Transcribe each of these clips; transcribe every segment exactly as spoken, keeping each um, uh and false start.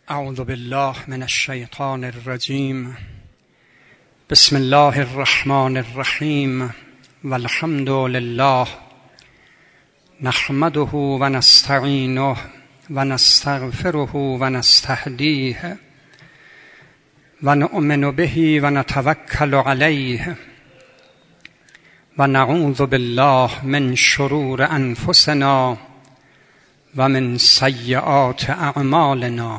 اعوذ بالله من الشیطان الرجیم. بسم الله الرحمن الرحیم والحمد لله نحمده و نستعینه و نستغفره و نستهدیه و نؤمن به و نتوکل علیه و نعوذ بالله من شرور انفسنا و من سیئات اعمالنا.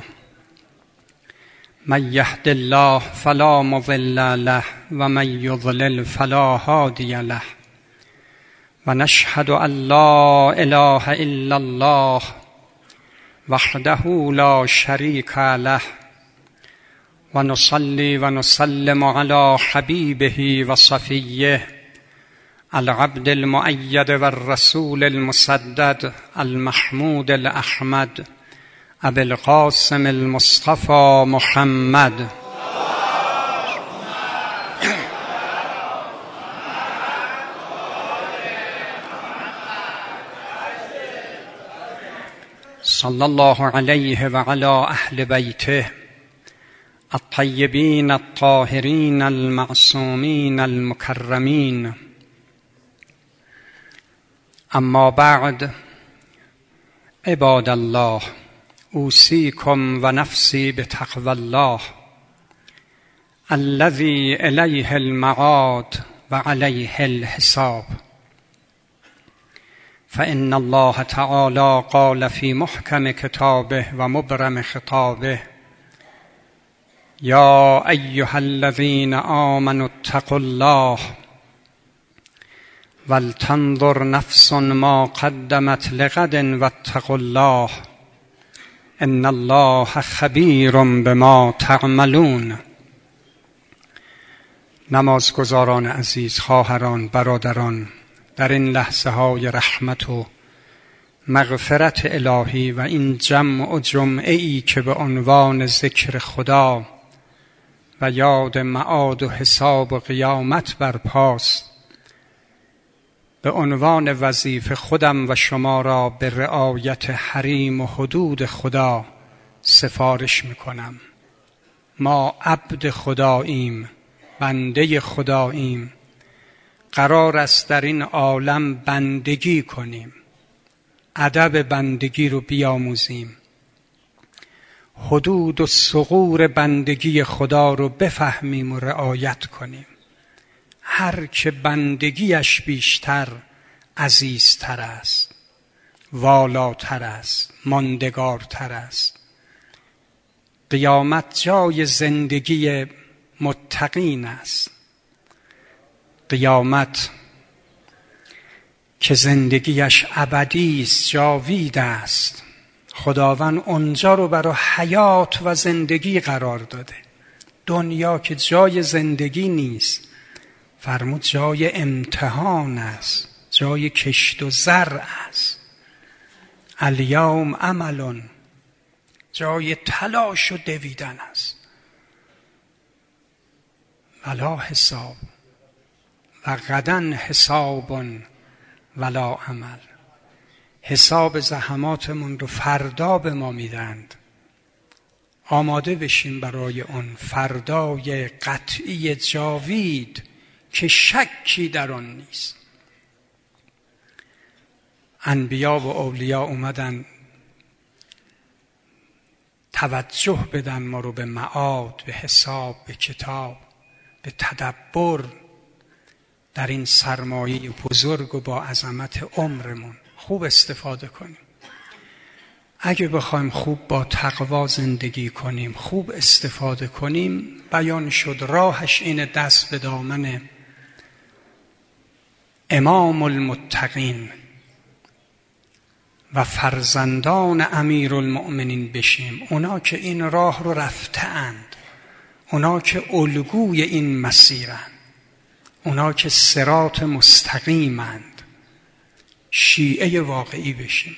من یهد الله فلا مضل له و من یضلل فلا هادی له و نشهد ان لا اله الا الله وحده لا شریک له و نصلی و نسلم علی حبیبه و صفیه العبد المؤید و الرسول المسدد المحمود الاحمد ابی القاسم المصطفى محمد. صلی الله علیه و علی اهل بیته الطیبین الطاهرین المعصومین المکرمین. اما بعد، عباد الله، اوصیکم و نفسی بتقوی الله الذی الیه المعاد و علیه الحساب. فإن الله تعالی قال فی محکم کتابه و مبرم خطابه: یا ایها الذین آمنوا اتقوا الله ولتنظر نفس ما قدمت لغد واتقوا الله ان الله خبیر بما تعملون. نمازگزاران عزیز، خواهران، برادران، در این لحظه های رحمت و مغفرت الهی و این جمع و جمعه ای که به عنوان ذکر خدا و یاد معاد و حساب و قیامت برپاست، به عنوان وظیفه خودم و شما را به رعایت حریم و حدود خدا سفارش میکنم. ما عبد خداییم، بنده خداییم. قرار است در این عالم بندگی کنیم، ادب بندگی رو بیاموزیم، حدود و ثغور بندگی خدا رو بفهمیم و رعایت کنیم. هر که بندگیش بیشتر، عزیزتر است، والاتر است، ماندگارتر است. قیامت جای زندگی متقین است. قیامت که زندگیش ابدی است، جاوید است. خداوند اونجا رو برای حیات و زندگی قرار داده. دنیا که جای زندگی نیست، فرمود جای امتحان است، جای کشت و زرع است. الیوم عمل، جای تلاش و دویدن است. ولا حساب و غدا حساب ولا عمل. حساب زحماتمون رو فردا به ما میدند. آماده بشیم برای اون فردای قطعی جاوید که شکی در آن نیست. انبیا و اولیاء اومدن توجه بدن ما رو به معاد، به حساب، به کتاب، به تدبر در این سرمایه بزرگ و با عظمت عمرمون خوب استفاده کنیم. اگه بخوایم خوب با تقوا زندگی کنیم، خوب استفاده کنیم، بیان شد راهش اینه دست به دامن امام المتقین و فرزندان امیر المؤمنین بشیم. اونا که این راه رو رفتند، اونا که الگوی این مسیرند، اونا که صراط مستقیمند. شیعه واقعی بشیم.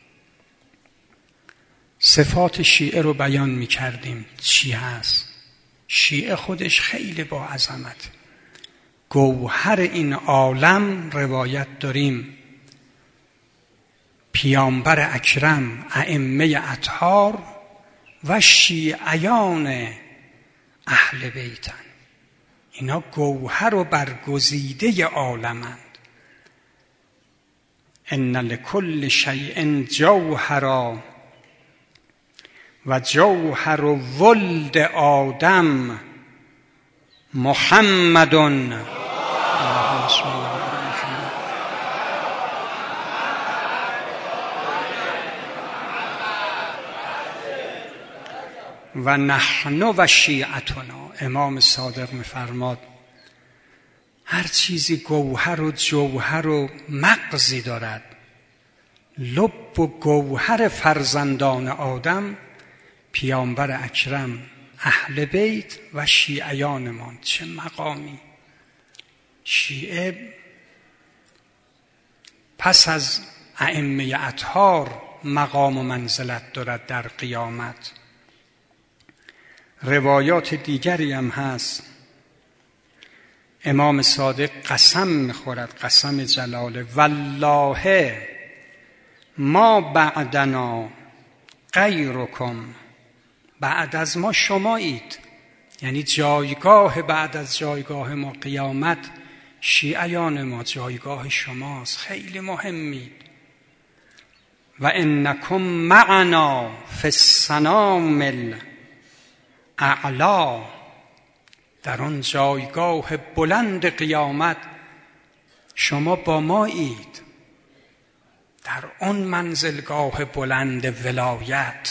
صفات شیعه رو بیان می کردیم چی هست. شیعه خودش خیلی با عظمت، گوهر این عالم. روایت داریم پیامبر اکرم، ائمه اطهار و شیعیان اهل بیتن. اینا گوهر و برگزیده عالمند. ان لکل شیء جوهرا و جوهر ولد آدم محمد. و نحن و شیعتنا. امام صادق می‌فرماد هر چیزی گوهر و جوهر و مغزی دارد، لب و گوهر فرزندان آدم پیامبر اکرم، اهل بیت و شیعیانمان. چه مقامی! شیعه پس از ائمه اطهار مقام و منزلت دارد در قیامت. روایات دیگری هم هست. امام صادق قسم می‌خورد، قسم جلاله، والله ما بعدنا غیرکم. بعد از ما شمایید، یعنی جایگاه بعد از جایگاه ما قیامت شیعیان ما جایگاه شماست، خیلی مهمید. و انکم معنا فی السنام الاعلی. در آن جایگاه بلند قیامت شما با مایید، در آن منزلگاه بلند ولایت.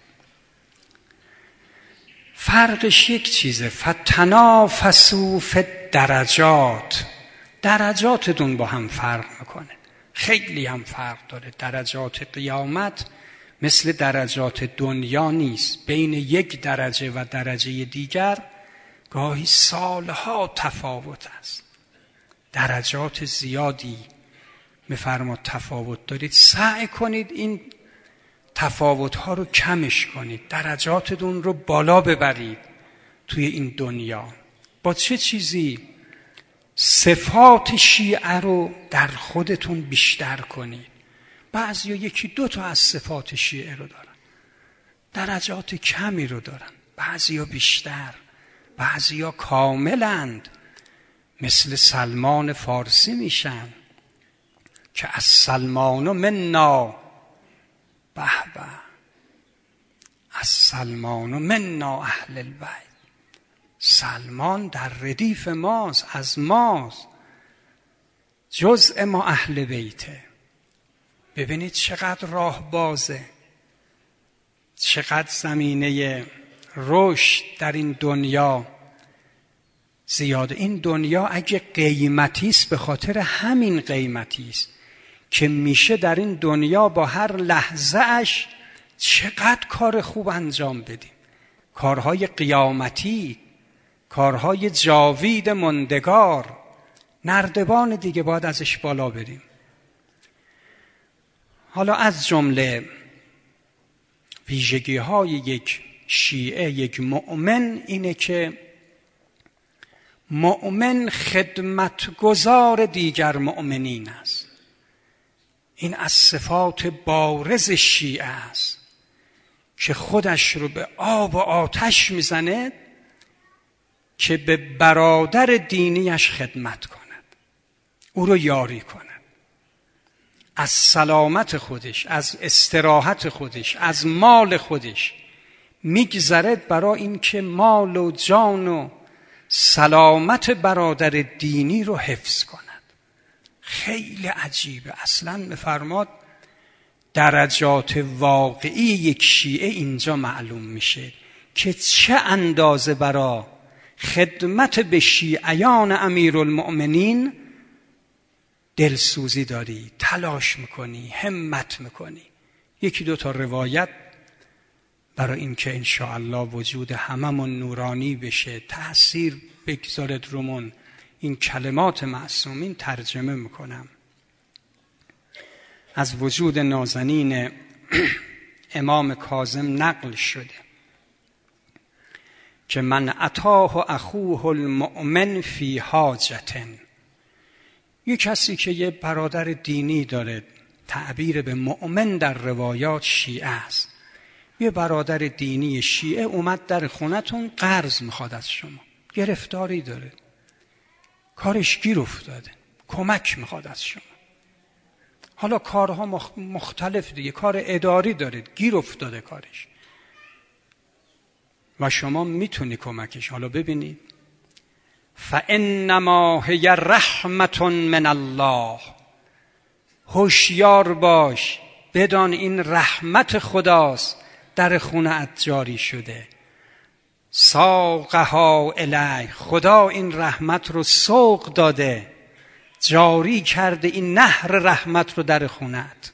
فرقش یک چیزه، فتنافسوا فی الدرجات. درجاتتون با هم فرق میکنه، خیلی هم فرق داره. درجات قیامت مثل درجات دنیا نیست. بین یک درجه و درجه دیگر گاهی سالها تفاوت است. درجات زیادی می‌فرماد تفاوت دارید، سعی کنید این تفاوت‌ها رو کمش کنید، درجاتتون رو بالا ببرید توی این دنیا. با چه چیزی؟ صفات شیعه رو در خودتون بیشتر کنید. بعضیا یکی دو تا از صفات شیعه رو دارن، درجات کمی رو دارن، بعضیا بیشتر، بعضیا کاملند، مثل سلمان فارسی میشن که از سلمان منا، به به، از سلمان منا اهل البیت. سلمان در ردیف ماست، از ماست، جزء ما اهل بیته. ببینید چقدر راه بازه، چقدر زمینه رشد در این دنیا زیاده. این دنیا اگه قیمتی است به خاطر همین قیمتی است که میشه در این دنیا با هر لحظه اش چقدر کار خوب انجام بدیم، کارهای قیامتی، کارهای جاوید ماندگار. نردبان دیگه باید ازش بالا بریم. حالا از جمله ویژگی های یک شیعه، یک مؤمن، اینه که مؤمن خدمتگزار دیگر مؤمنین است. این از صفات بارز شیعه است که خودش رو به آب و آتش میزنه که به برادر دینیش خدمت کند، او رو یاری کند، از سلامت خودش، از استراحت خودش، از مال خودش میگذرد برای این که مال و جان و سلامت برادر دینی رو حفظ کند. خیلی عجیبه. اصلا میفرماد درجات واقعی یک شیعه اینجا معلوم میشه که چه اندازه برای خدمت به شیعیان امیرالمؤمنین دلسوزی داری، تلاش میکنی، همت میکنی. یکی دو تا روایت برای این که انشاءالله وجود هممون نورانی بشه، تأثیر بگذارد رومون، این کلمات معصومین ترجمه میکنم. از وجود نازنین امام کاظم نقل شده که من اتاه اخوه المؤمن فی حاجتن. یک کسی که یه برادر دینی داره، تعبیر به مؤمن در روایات شیعه است، یه برادر دینی شیعه اومد در خونتون قرض میخواد از شما، گرفتاری داره، کارش گیر افتاده، کمک میخواد از شما. حالا کارها مختلف دیگه، کار اداری داره، گیر افتاده کارش و شما میتونی کمکش. حالا ببینید، فانما هی رحمت من الله، هوشیار باش، بدان این رحمت خداست در خونه‌ات جاری شده. ساقها الی، خدا این رحمت رو سوق داده، جاری کرده این نهر رحمت رو در خونه‌ات.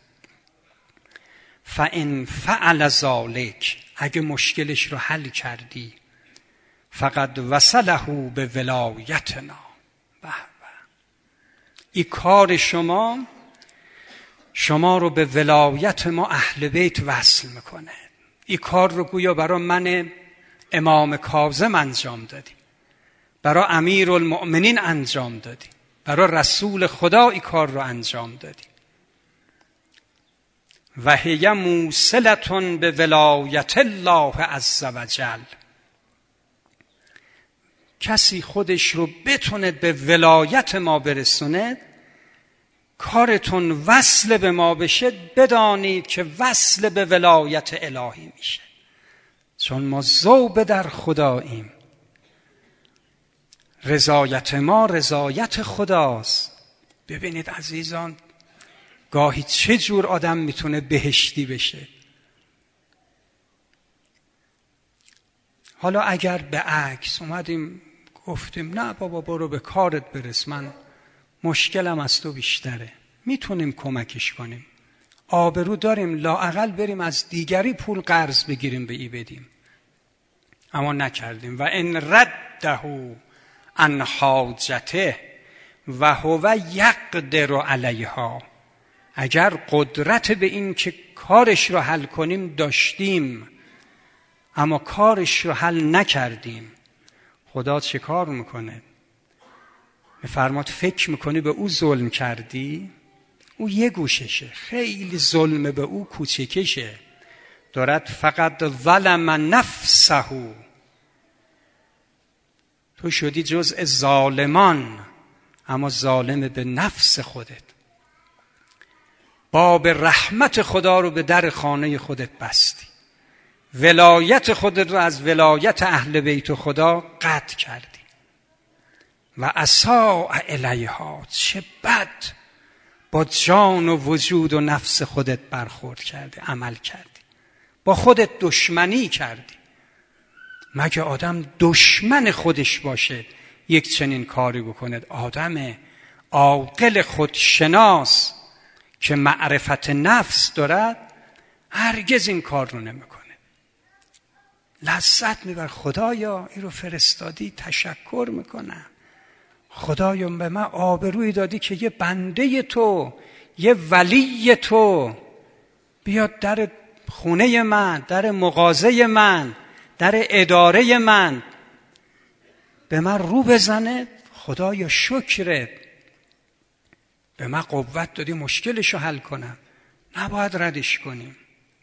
فان فعل ذلک، اگه مشکلش رو حل کردی، فقد وصله به ولایتنا. به به، این کار شما شما رو به ولایت ما اهل بیت وصل میکنه. این کار رو گویا برای من امام کاظم انجام دادی، برای امیر المؤمنین انجام دادی، برای رسول خدا این کار رو انجام دادی. و هی موصلة به ولایت الله عز وجل، کسی خودش رو بتونه به ولایت ما برسونه، کارتون وصل به ما بشه، بدانید که وصل به ولایت الهی میشه، چون ما ذوب در خداییم. رضایت ما رضایت خداست. ببینید عزیزان، گاهی چه جور آدم میتونه بهشتی بشه. حالا اگر به عکس اومدیم گفتیم نه بابا برو به کارت برس، من مشکلم از تو بیشتره، میتونیم کمکش کنیم، آبرو داریم، لااقل بریم از دیگری پول قرض بگیریم به ای بدیم، اما نکردیم. و ان رده عن حاجته و هو یقدر علیها، اگر قدرت به این که کارش رو حل کنیم داشتیم اما کارش رو حل نکردیم، خدا چه کار میکنه؟ میفرماد فکر میکنی به او ظلم کردی؟ او یه گوششه، خیلی ظلم به او کوچکشه، دارد فقط ظلم نفسه، تو شدی جزء ظالمان اما ظالم به نفس خودت. باب رحمت خدا رو به در خانه خودت بستی، ولایت خودت رو از ولایت اهل بیت خدا قطع کردی. و اساء الیها، چه بد با جان و وجود و نفس خودت برخورد کردی، عمل کردی، با خودت دشمنی کردی. مگه آدم دشمن خودش باشه یک چنین کاری بکنه؟ آدم عاقل خودشناس که معرفت نفس دارد هرگز این کار رو نمیکنه. لذت میبر، خدایا این رو فرستادی، تشکر میکنم، خدایا به من آبرویی دادی که یه بنده تو، یه ولی تو بیاد در خونه من، در مغازه من، در اداره من به من رو بزنه. خدایا شکرت، به من قوت دادی مشکلشو حل کنم، نباید ردش کنیم.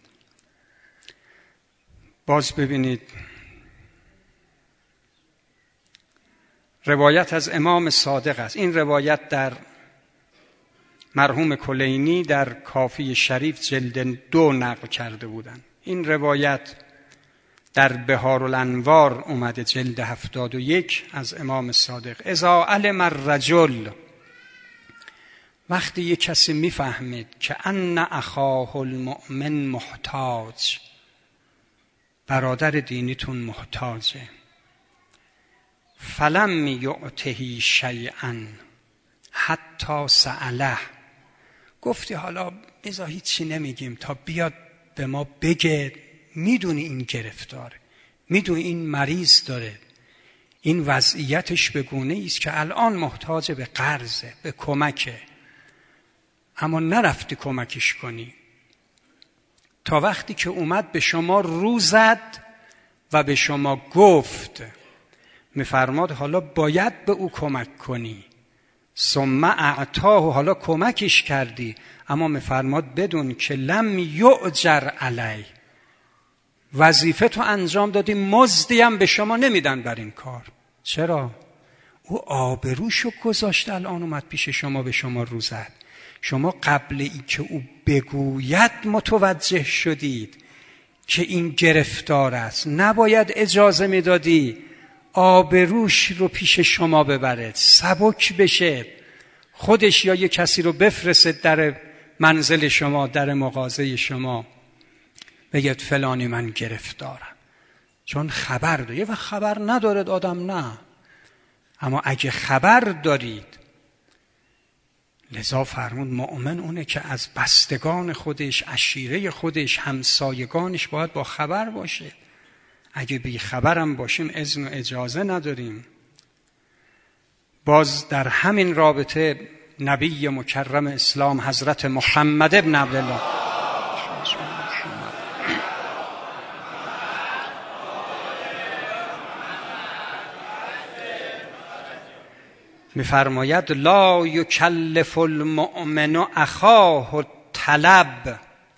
باز ببینید روایت از امام صادق است. این روایت در مرحوم کلینی در کافی شریف جلد دو نقل کرده بودند. این روایت در بهارالانوار اومده جلد هفتاد و یک از امام صادق. اذا علم الرجل، وقتی یک کسی میفهمید که ان اخاه المؤمن محتاج، برادر دینیتون محتاجه، فلم یعطه شیئا حتی سأله، گفتی حالا بذار هیچی نمیگیم تا بیاد به ما بگه، میدونی این گرفتاره، میدونی این مریض داره، این وضعیتش به گونه‌ای است که الان محتاج به قرضه، به کمکه، اما نرفتی کمکش کنی تا وقتی که اومد به شما رو زد و به شما گفت. میفرماد حالا باید به او کمک کنی. ثم اعطاه، حالا کمکش کردی، اما میفرماد بدون که لم یؤجر علی، وظیفه تو انجام دادی، مزدی هم به شما نمیدن بر این کار. چرا؟ او آبروشو گذاشت، الان اومد پیش شما به شما رو زد. شما قبل ای که او بگوید متوجه شدید که این گرفتار است، نباید اجازه میدادی آبروش رو پیش شما ببره، سبک بشه، خودش یا یه کسی رو بفرسته در منزل شما، در مغازه شما، بگید فلانی من گرفتارم، چون خبر داره. و خبر ندارد آدم نه، اما اگه خبر دارید، لذا فرمود مؤمن اونه که از بستگان خودش، عشیره خودش، همسایگانش باید با خبر باشه. اگه بی خبرم باشیم اذن و اجازه نداریم. باز در همین رابطه نبی مکرم اسلام حضرت محمد ابن عبدالله می‌فرماید لا یکلف المؤمن اخاه الطلب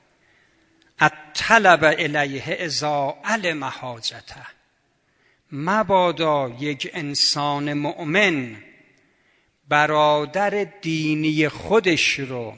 الطلب الیه اذا علم حاجته. مبادا یک انسان مؤمن برادر دینی خودش رو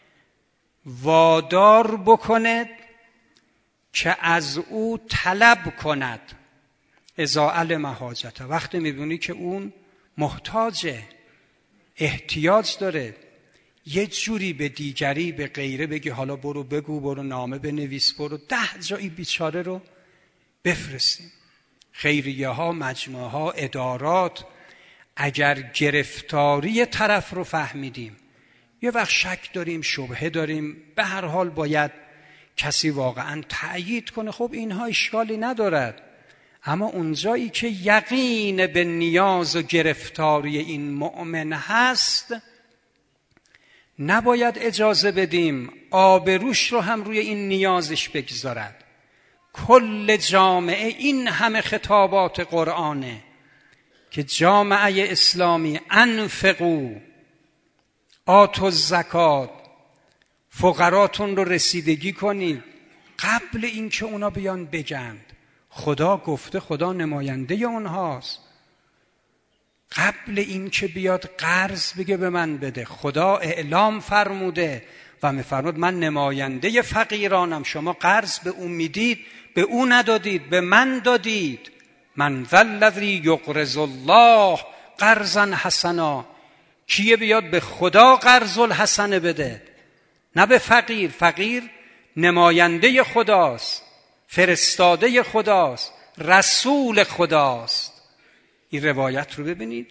وادار بکند که از او طلب کند اذا علم حاجته، وقتی می‌بینی که اون محتاجه، احتیاج داره، یه جوری به دیگری، به غیره بگی حالا برو بگو، برو نامه بنویس، برو ده جایی بیچاره رو بفرستیم. خیریه ها، مجموعه ها، ادارات، اگر گرفتاری طرف رو فهمیدیم، یه وقت شک داریم، شبهه داریم، به هر حال باید کسی واقعا تأیید کنه، خب اینها اشکالی ندارد. اما اونجایی که یقین به نیاز و گرفتاری این مؤمن هست، نباید اجازه بدیم آبروش رو هم روی این نیازش بگذارد. کل جامعه، این همه خطابات قرآنه که جامعه اسلامی انفقو، آتوا الزکات، فقراتون رو رسیدگی کنید، قبل این که اونا بیان بگند. خدا گفته، خدا نماینده اونهاست. قبل این که بیاد قرض بگه به من بده، خدا اعلام فرموده و میفرمود من نماینده فقیرانم. شما قرض به اون میدید، به اون ندادید، به من دادید. من ذا الذی یقرض الله قرضا حسنا. کیه بیاد به خدا قرض الحسنه بده، نه به فقیر. فقیر نماینده خداست، فرستاده خداست، رسول خداست. این روایت رو ببینید.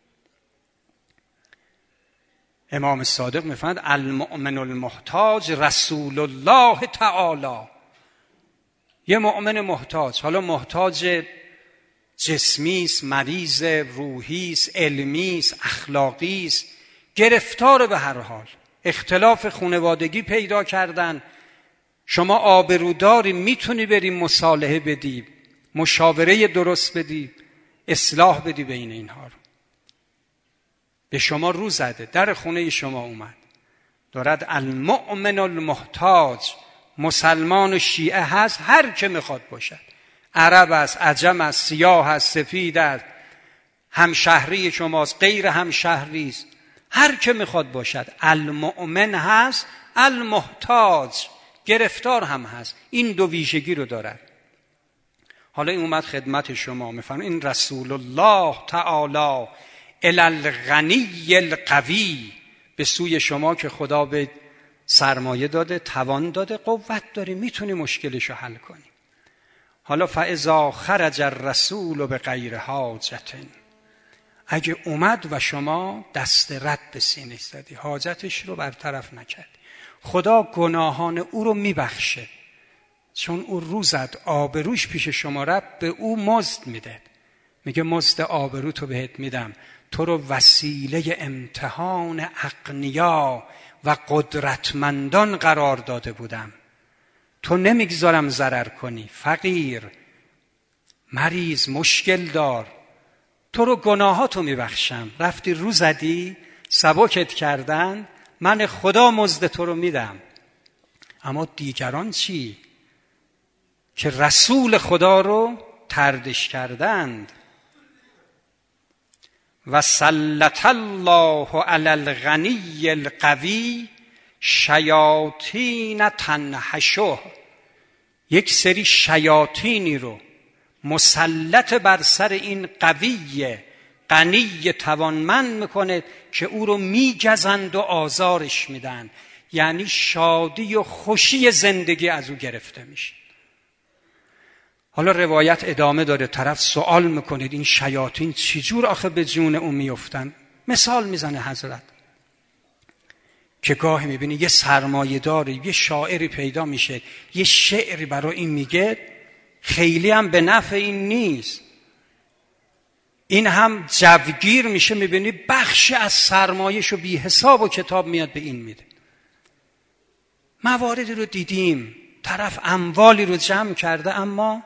امام صادق میفرماید المؤمن المحتاج رسول الله تعالی. یه مؤمن محتاج، حالا محتاج جسمی است، مریض روحی است، علمی است، اخلاقی است، گرفتار به هر حال، اختلاف خانوادگی پیدا کردن، شما آبروداری میتونی بری مصالحه بدی، مشاوره درست بدی، اصلاح بدی بین اینها رو. به شما رو زده، در خونه شما اومد، دارد المؤمن المحتاج، مسلمان و شیعه هست، هر که میخواد باشد، عرب است، عجم است، سیاه است، سفید است، همشهری شماست، غیر همشهری است، هر که میخواد باشد، المؤمن هست، المحتاج گرفتار هم هست. این دو ویژگی رو دارد. حالا این اومد خدمت شما، میفهم این رسول الله تعالی الی الغنی القوی، به سوی شما که خدا به سرمایه داده، توان داده، قوت داری، میتونی مشکلشو حل کنی. حالا فاذا خرج الرسول بغیر حاجت، اگه اومد و شما دست رد به سینه زدی، حاجتش رو برطرف نکردی، خدا گناهان او رو میبخشه، چون او رو زد، آبروش پیش شما رفت، به او مزد میده. میگه مزد آبرو تو بهت میدم، تو رو وسیله امتحان اغنیا و قدرتمندان قرار داده بودم، تو نمیگذارم ضرر کنی. فقیر، مریض، مشکل دار، تو رو گناهاتو میبخشم. رفتی رو زدی، سبکت کردن، من خدا مزد تو رو میدم. اما دیگران چی؟ که رسول خدا رو طردش کردند. و سلط الله علی الغنی القوی شیاطین تنهشه، یک سری شیاطینی رو مسلط بر سر این قوی غنی توانمند میکنه که او رو میگزند و آزارش میدن، یعنی شادی و خوشی زندگی از او گرفته میشه. حالا روایت ادامه داره، طرف سوال میکنید این شیاطین چجور آخه به جون او میفتن؟ مثال میزنه حضرت که گاهی میبینی یه سرمایه داری، یه شاعری پیدا میشه، یه شعری برای این میگه، خیلی هم به نفع این نیست، این هم جوگیر میشه، میبینی بخش از سرمایه‌شو بی حساب و کتاب میاد به این میده. مواردی رو دیدیم طرف اموالی رو جمع کرده اما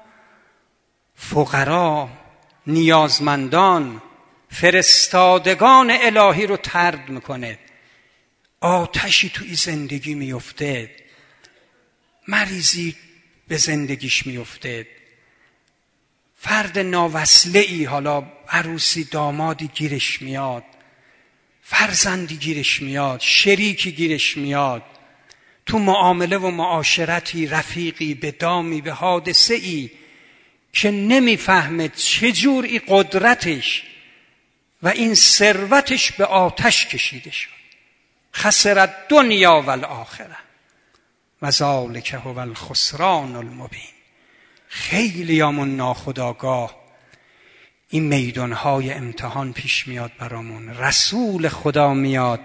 فقرا، نیازمندان، فرستادگان الهی رو طرد میکنه. آتشی توی زندگی میفته، مریضی به زندگیش میفته، فرد ناوصله‌ای، حالا عروسی دامادی گیرش میاد، فرزندی گیرش میاد، شریکی گیرش میاد، تو معامله و معاشرتی رفیقی به دامی به حادثه‌ای که نمیفهمه چجور این قدرتش و این ثروتش به آتش کشیده شد. خسر دنیا و الاخره و ذالک هو الخسران المبین. خیلی همون ناخودآگاه این میدانهای امتحان پیش میاد برامون. رسول خدا میاد،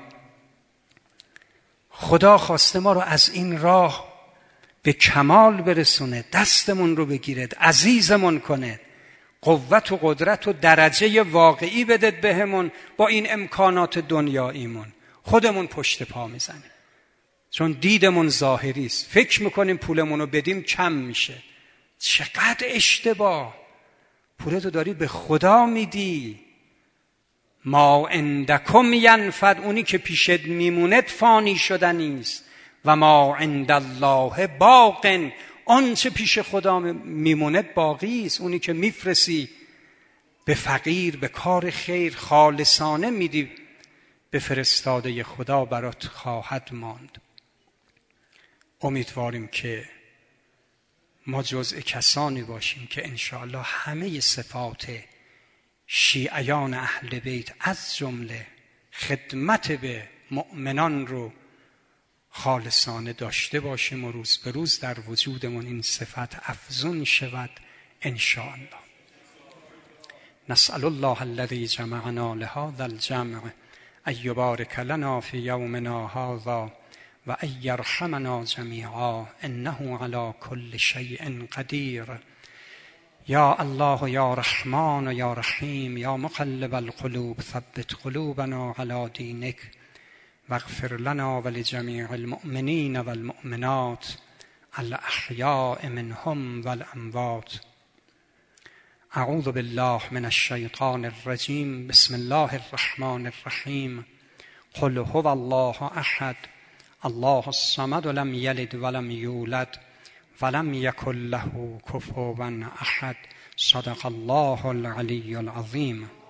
خدا خواسته ما رو از این راه به کمال برسونه، دستمون رو بگیرد، عزیزمون کنه، قوت و قدرت و درجه واقعی بدد بهمون. با این امکانات دنیاییمون خودمون پشت پا میزنیم، چون دیدمون ظاهری است، فکر میکنیم پولمون رو بدیم کم میشه. چقدر اشتباه، پولتو داری به خدا میدی. ما عندکم ینفد، اونی که پیشت میموند فانی شدنی است. و ما عند الله باق، آنچه پیش خدا میموند باقی است. اونی که میفرسی به فقیر، به کار خیر خالصانه میدی به فرستاده خدا، برات خواهد ماند. امیدواریم که ما جزء کسانی باشیم که انشاءالله همه صفات شیعیان اهل بیت از جمله خدمت به مؤمنان رو خالصانه داشته باشیم و روز به روز در وجودمون این صفت افزون شود انشاءالله. نسأل الله الذي جمعنا لهذا الجمع ان یبارک لنا فی یومنا هذا و ان یرحمنا جمیعا انه علی کل شیء قدیر. یا الله یا رحمان یا رحیم یا مقلب القلوب ثبت قلوبنا علی دینک واغفر لنا ولجمیع المؤمنین والمؤمنات الاحیاء منهم والاموات. اعوذ بالله من الشیطان الرجیم. بسم الله الرحمن الرحیم. قل هو الله احد الله الصمد لم یلد ولم یولد ولم یکن له کفوا احد. صدق الله العلی العظیم.